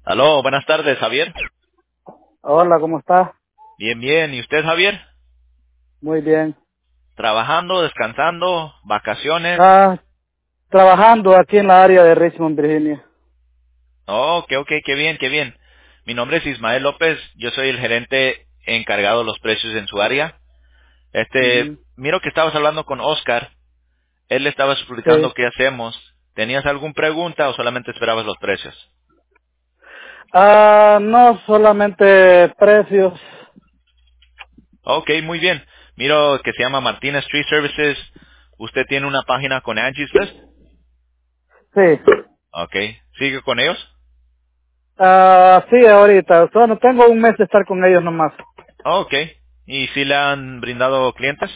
Aló, buenas tardes, Javier. Hola, ¿cómo está? Bien, bien. ¿Y usted, Javier? Muy bien. ¿Trabajando, descansando, vacaciones? Ah, trabajando aquí en la área de Richmond, Virginia. Oh, ok, qué bien, qué bien. Mi nombre es Ismael López, yo soy el gerente encargado de los precios en su área. Ujú. Miro que estabas hablando con Oscar, él le estaba explicando Sí. qué hacemos. ¿Tenías alguna pregunta o solamente esperabas los precios? No solamente precios. Ok, muy bien. Miro que se llama Martinez Tree Services. ¿Usted tiene una página con Angie's List? Sí. Ok, ¿sigue con ellos? Sí, ahorita. Bueno, tengo un mes de estar con ellos nomás. Ok. ¿Y si le han brindado clientes?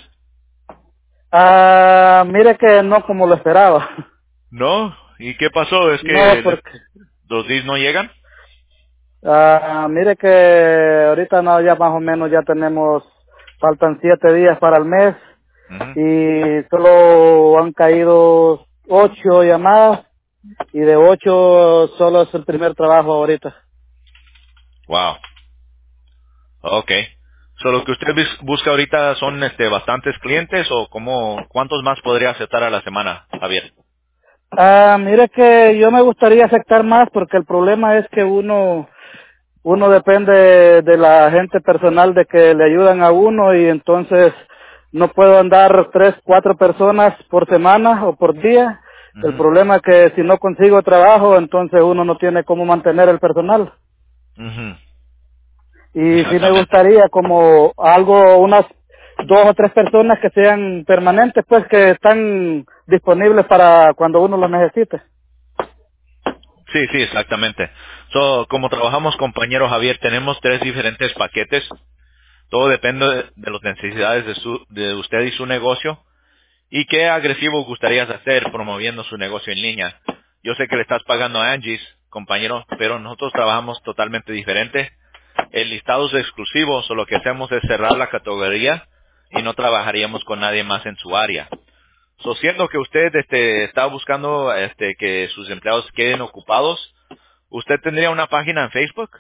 Mire que no como lo esperaba. No. ¿Y qué pasó? ¿Es No, que porque, los leads no llegan? mire que ahorita no, ya más o menos ya tenemos, faltan 7 días para el mes Ujú. y solo han caído 8 llamadas. Y de 8 solo es el primer trabajo ahorita. Wow. Ok. ¿So lo que usted busca ahorita son bastantes clientes o cuántos más podría aceptar a la semana, Javier? Mire que yo me gustaría aceptar más porque el problema es que uno depende de la gente personal de que le ayudan a uno y entonces no puedo andar 3, 4 personas por semana o por día. El Ujú. problema es que si no consigo trabajo, entonces uno no tiene cómo mantener el personal. Ujú. Y sí me Exactamente. gustaría como algo, unas 2 o 3 personas que sean permanentes, pues que están disponibles para cuando uno los necesite. Sí, sí, exactamente. Como trabajamos, compañero Javier, tenemos 3 diferentes paquetes. Todo depende de las necesidades de usted y su negocio. ¿Y qué agresivo gustarías hacer promoviendo su negocio en línea? Yo sé que le estás pagando a Angie's, compañero, pero nosotros trabajamos totalmente diferente. El listado es exclusivo, solo lo que hacemos es cerrar la categoría y no trabajaríamos con nadie más en su área. Siendo que usted está buscando que sus empleados queden ocupados, ¿usted tendría una página en Facebook?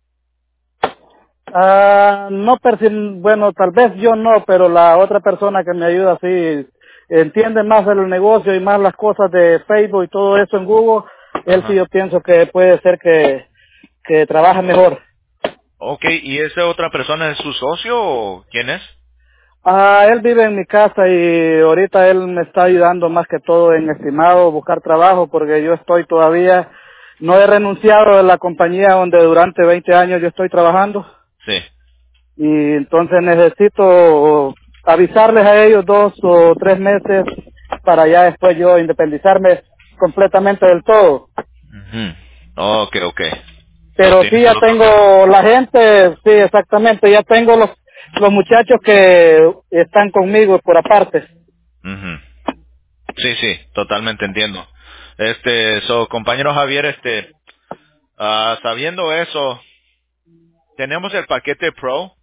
No, bueno, tal vez yo no, pero la otra persona que me ayuda sí entiende más del negocio y más las cosas de Facebook y todo eso en Google. Él sí Ajá. yo pienso que puede ser que trabaje mejor. Ok, ¿y esa otra persona es su socio o quién es? Él vive en mi casa y ahorita él me está ayudando más que todo en estimado buscar trabajo porque yo estoy todavía, no he renunciado de la compañía donde durante 20 años yo estoy trabajando Sí. y entonces necesito avisarles a ellos 2 o 3 meses para ya después yo independizarme completamente del todo. Ujú. Ok, ok. Pero sí Tienes ya el otro mes. tengo la gente, sí exactamente, ya tengo los muchachos que están conmigo por aparte. Ujú. Sí, sí, totalmente entiendo. Compañero Javier, sabiendo eso, tenemos el paquete Pro.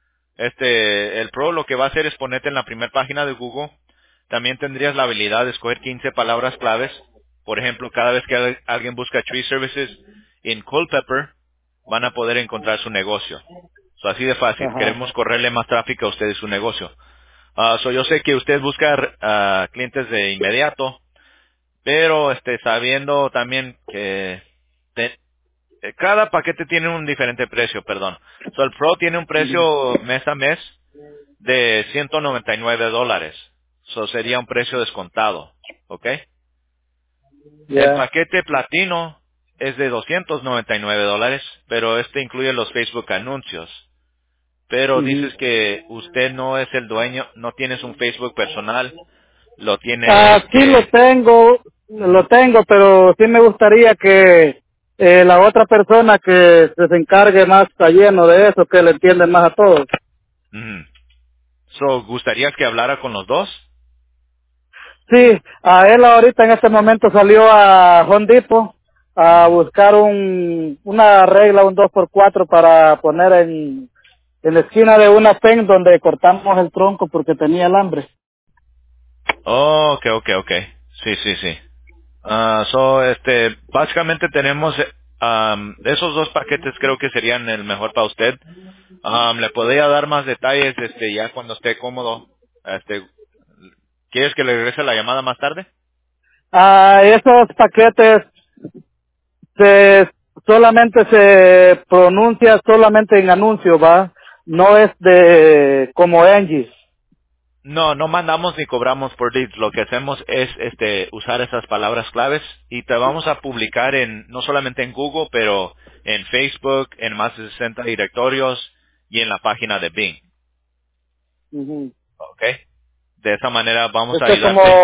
El Pro lo que va a hacer es ponerte en la primera página de Google. También tendrías la habilidad de escoger 15 palabras claves. Por ejemplo, cada vez que alguien busca Tree Services en Culpeper, van a poder encontrar su negocio. Así de fácil. Ajá. Queremos correrle más tráfico a usted y su negocio. Yo sé que usted busca clientes de inmediato, pero sabiendo también que te- cada paquete tiene un diferente precio, perdón. El Pro tiene un precio mes a mes de $199. Sería un precio descontado, ¿ok? El Ya. paquete platino es de $299, pero este incluye los Facebook anuncios. Pero Ujú. dices que usted no es el dueño, no tienes un Facebook personal, lo tiene el Sí que... lo tengo, pero sí me gustaría que la otra persona que se encargue más está lleno de eso, que le entiende más a todos. Ujú. ¿Gustarías que hablara con los dos? Sí, a él ahorita en este momento salió a Home Depot a Ujú. buscar una regla, un 2x4 para poner en la esquina de una pen donde cortamos el tronco porque tenía alambre. Oh, ok. Sí, sí, sí. Básicamente tenemos Esos dos paquetes creo que serían el mejor para usted. Le podría dar más detalles ya cuando esté cómodo. Este, ¿Quieres que le regrese la llamada más tarde? Esos paquetes se, solamente se pronuncia solamente en anuncio, ¿va? No es de como Angie. No, no mandamos ni cobramos por leads. Lo que hacemos es usar esas palabras claves y te vamos a publicar no solamente en Google, pero en Facebook, en más de 60 directorios y en la página de Bing. Ujú. ¿Ok? De esa manera vamos a Esto es como ayudarte.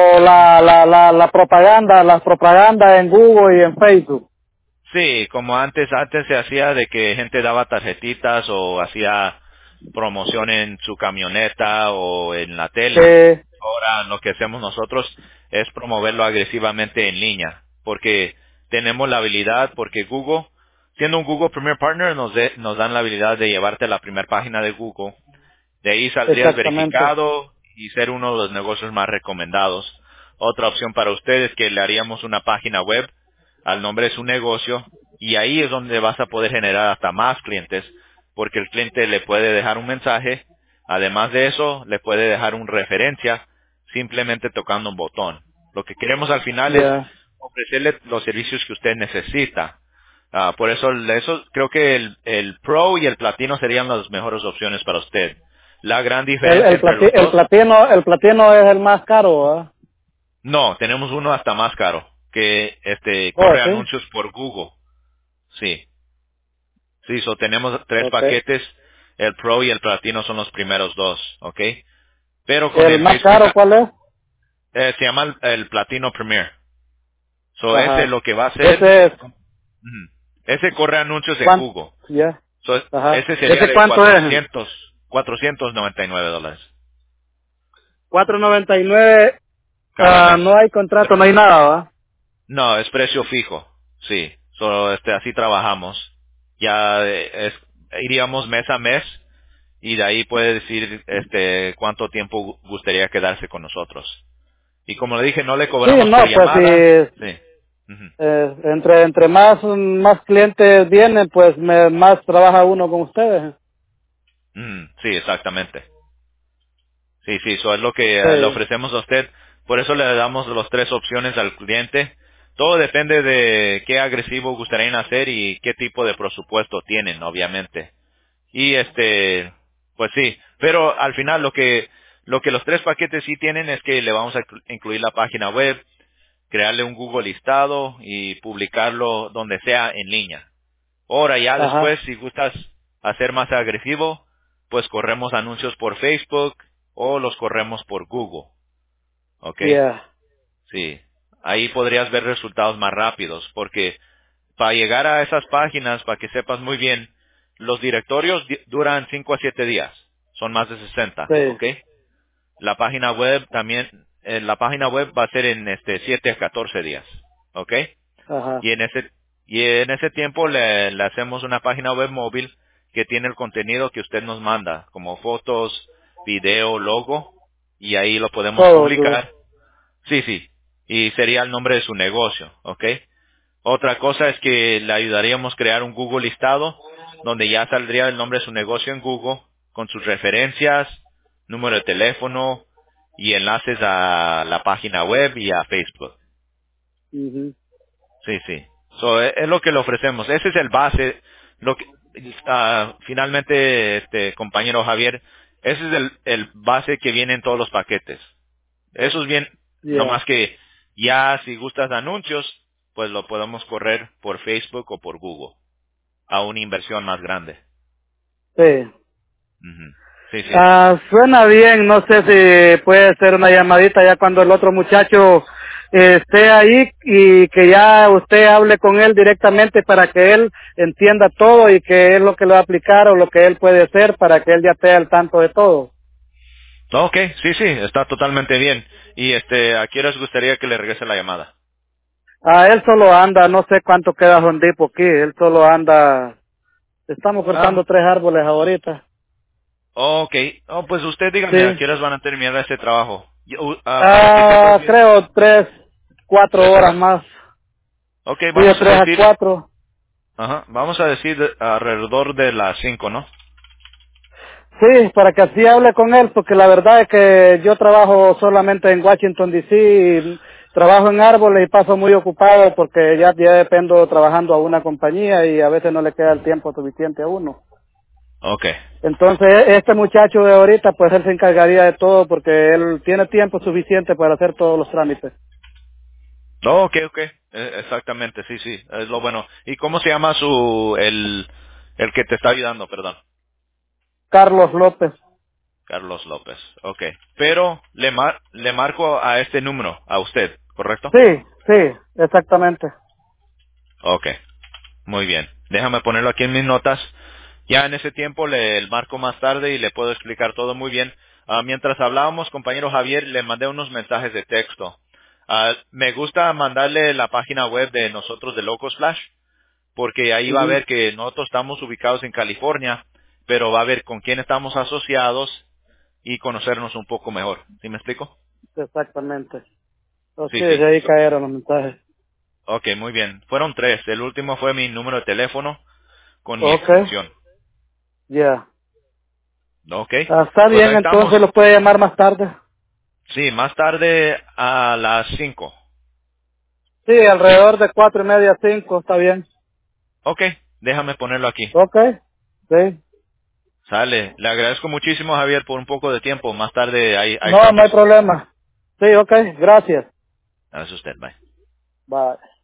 la propaganda en Google y en Facebook. Sí, como antes se hacía de que gente daba tarjetitas o hacía promoción en su camioneta o en la tele. Sí, Ahora lo que hacemos nosotros es promoverlo agresivamente en línea, porque tenemos la habilidad, porque Google, siendo un Google Premier Partner, nos dan la habilidad de llevarte a la primera página de Google. De ahí saldrías exactamente. verificado y ser uno de los negocios más recomendados. Otra opción para ustedes es que le haríamos una página web al nombre de su negocio y ahí es donde vas a poder generar hasta más clientes porque el cliente le puede dejar un mensaje. Además de eso, le puede dejar una referencia simplemente tocando un botón. Lo que queremos al final es Ya. ofrecerle los servicios que usted necesita. Por eso creo que el Pro y el Platino serían las mejores opciones para usted. La gran diferencia entre los dos, El platino es el más caro, ¿va? no, tenemos uno hasta más caro, que Oh, corre sí. anuncios por Google. Sí, sí, tenemos tres Okay. paquetes, el Pro y el Platino son los primeros dos, ¿ok? Pero con ¿El el más Facebook, caro cuál es? se llama el Platino Premier. So, ese Ajá. lo que va a hacer, Ese es, ujú, ese corre anuncios en ¿cuánto? Google. Ya. So, Ajá. ese sería ¿Ese de cuánto es? $499 $4.99. cada mes. No hay contrato, no hay nada, ¿va? No, es precio fijo. Sí, solo así trabajamos. Ya iríamos mes a mes y de ahí puede decir cuánto tiempo gustaría quedarse con nosotros. Y como le dije, no le Sí, cobramos por no, pues llamada. si Sí. Ujú. entre más clientes vienen, pues más trabaja uno con ustedes. Sí, exactamente. Sí, sí, eso es lo que le Sí. ofrecemos a usted. Por eso le damos las tres opciones al cliente. Todo depende de qué agresivo gustarían hacer y qué tipo de presupuesto tienen, obviamente. Y pues sí, pero al final lo que los tres paquetes sí tienen es que le vamos a incluir la página web, crearle un Google listado y publicarlo donde sea en línea. Ahora ya después, Ajá. si gustas hacer más agresivo, pues corremos anuncios por Facebook o los corremos por Google, ¿ok? Ya. Sí, ahí podrías ver resultados más rápidos, porque para llegar a esas páginas, para que sepas muy bien, los directorios duran 5 a 7 días, son más de 60, Sí. ¿ok? La página web también, la página web va a ser en 7 a 14 días, ¿ok? Ajá. Y en ese tiempo le hacemos una página web móvil que tiene el contenido que usted nos manda, como fotos, video, logo, y ahí lo podemos Todo. publicar. Sí, sí, y sería el nombre de su negocio, ¿ok? Otra cosa es que le ayudaríamos a crear un Google listado, donde ya saldría el nombre de su negocio en Google, con sus referencias, número de teléfono y enlaces a la página web y a Facebook. Ujú. Sí, sí. So, es lo que le ofrecemos. Ese es el base. Lo que, finalmente, compañero Javier, ese es el base que viene en todos los paquetes. Eso es bien, nomás Ya. que ya si gustas de anuncios, pues lo podemos correr por Facebook o por Google a una inversión más grande. Sí. Ujú. Sí, sí. Suena bien, no sé si puede ser una llamadita ya cuando el otro muchacho esté ahí y que ya usted hable con él directamente para que él entienda todo y que es lo que le va a aplicar o lo que él puede hacer para que él ya esté al tanto de todo. Ok, sí, sí, está totalmente bien. Y ¿a qué horas gustaría que le regrese la llamada? Él solo anda, no sé cuánto queda Hondipo aquí, él solo anda, estamos Ah, cortando 3 árboles ahorita. ok. Oh, pues usted dígame a Sí. qué horas van a terminar este trabajo. Para que sepas bien. Creo 3, 4 ¿3 horas horas? más. Ok, Sí, de vamos a 3 a decir, 4. Ajá. Vamos a decir alrededor de las 5, ¿no? Sí, para que así hable con él, porque la verdad es que yo trabajo solamente en Washington DC, y trabajo en árboles y paso muy ocupado porque ya dependo trabajando a una compañía y a veces no le queda el tiempo suficiente a uno. Ok. Entonces, este muchacho de ahorita, pues él se encargaría de todo porque él tiene tiempo suficiente para hacer todos los trámites. Oh, ok, ok. Exactamente, sí, sí. Es lo bueno. ¿Y cómo se llama el que te está ayudando, perdón? Carlos López. Carlos López. Ok. Pero le marco a este número, a usted, ¿correcto? Sí, sí, exactamente. Ok. Muy bien. Déjame ponerlo aquí en mis notas. Ya en ese tiempo le marco más tarde y le puedo explicar todo muy bien. Mientras hablábamos, compañero Javier, le mandé unos mensajes de texto. Me gusta mandarle la página web de nosotros de Locos Flash, porque ahí va a Ujú, ver que nosotros estamos ubicados en California, pero va a ver con quién estamos asociados y conocernos un poco mejor. ¿Sí me explico? exactamente. Oh, Sí, sí, sí. de ahí cayeron los mensajes. Ok, muy bien. Fueron 3. El último fue mi número de teléfono con mi Ok, extensión. ya. Ok. Está Pues bien, ahí estamos. entonces lo puede llamar más tarde. Sí, más tarde a las 5. Sí, alrededor de 4:30, 5, está bien. Ok, déjame ponerlo aquí. Ok, sí. Sale. Le agradezco muchísimo, Javier, por un poco de tiempo. Más tarde ahí No, no estamos. hay problema. Sí, ok, gracias. Gracias a usted. Bye. Bye.